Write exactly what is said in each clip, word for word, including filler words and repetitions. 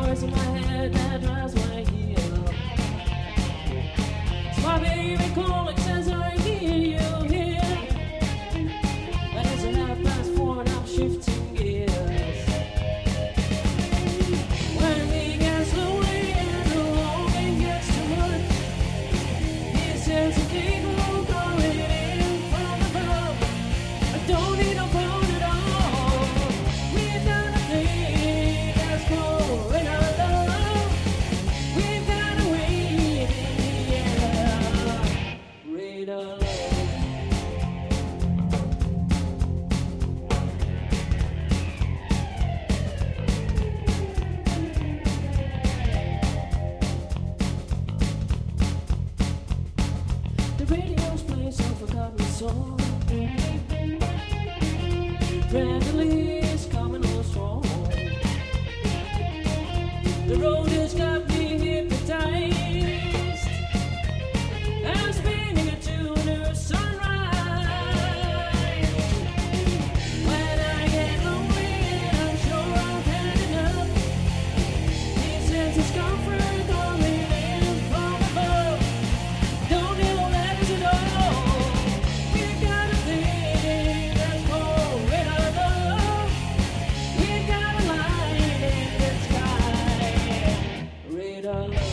voice in my head that drives my heel. It's my baby calling, says I hear you here. But it's a half past four and I'm shifting gears. When he gets lonely and the longing gets too much, he says to keep on going in from above. I don't need no phone at all. We've got a thing that's going our love. We've got a wave in the air. Read our love. The radio's playing some forgotten song. Randomly is coming on strong. The road has got me hypnotized. I'm spinning it to a new sunrise. When I get lonely, I'm sure I've had enough. He says his comfort coming in from above. Don't need no letters at all. We've got a thing that's called our love. We've got a light in the sky. Read our love.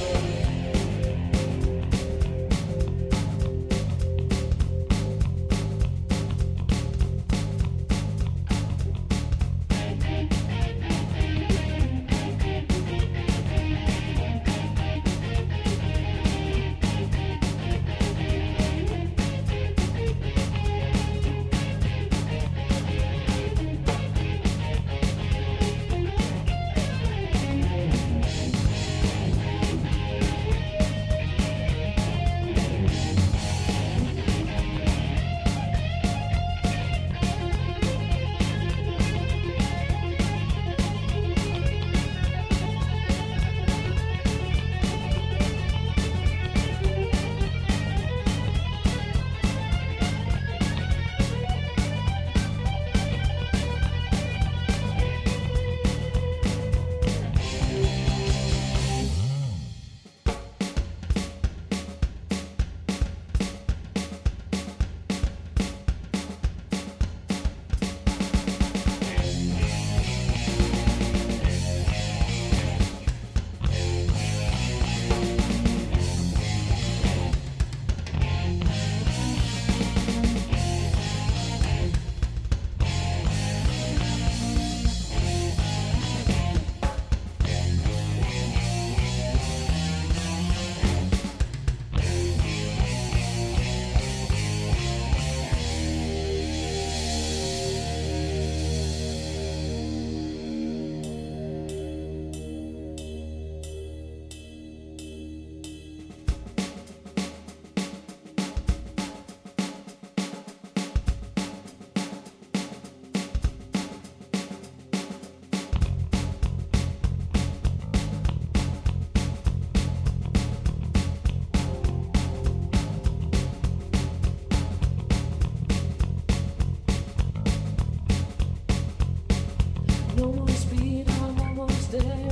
No more speed, I'm almost there.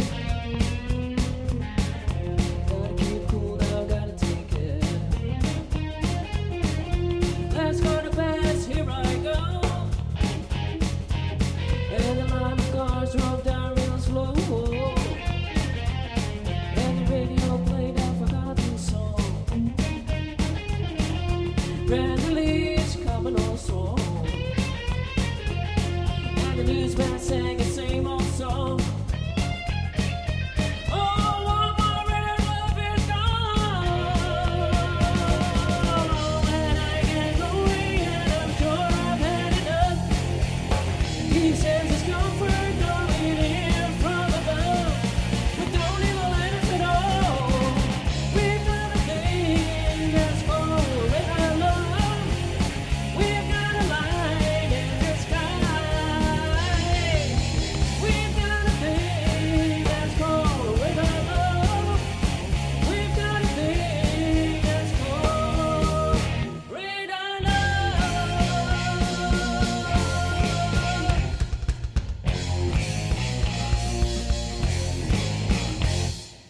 Gotta keep cool now, gotta take care. Let's go to pass, here I go. And the line of cars drove down real slow. And the radio played that forgotten song. Ran